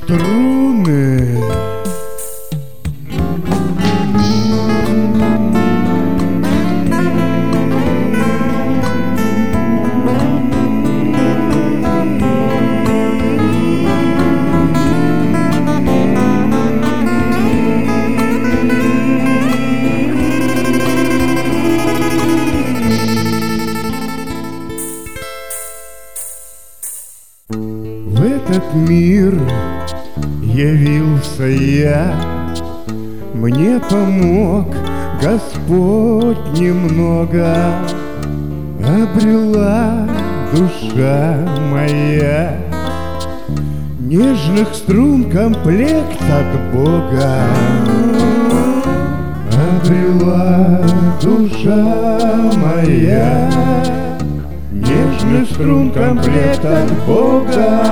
струны. В этот мир явился я, мне помог Господь немного, обрела душа моя нежных струн комплект от Бога. Обрела душа моя нежных струн комплект от Бога.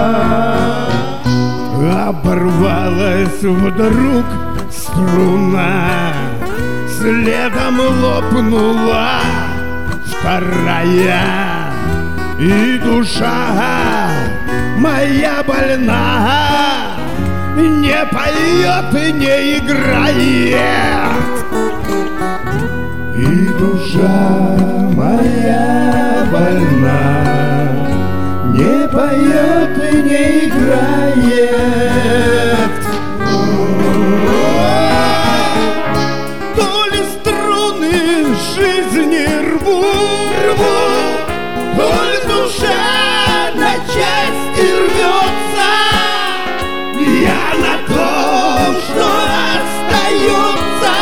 Оборвалась вдруг струна, следом лопнула вторая, и душа моя больна не поет и не играет. И душа моя больна не поет и не играет. То ли струны жизни рву, то ли душа на части рвется. Я на том, что остается,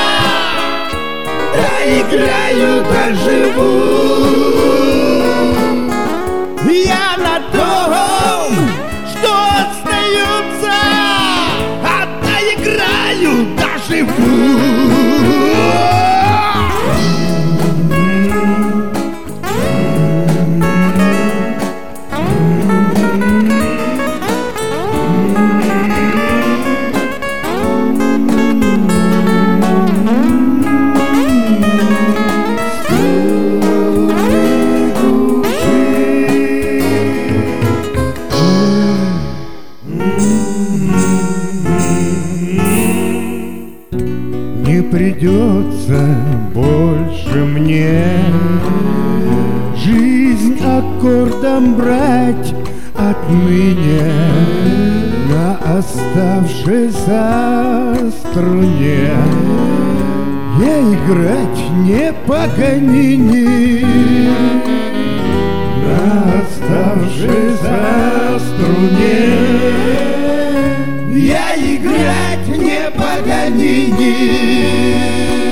да играю, да живу. Я на том, что остается, а да играю, да живу. Не придется больше мне жизнь аккордом брать отныне на оставшейся струне. Я играть не Паганини на оставшейся струне. Я играть не Паганини.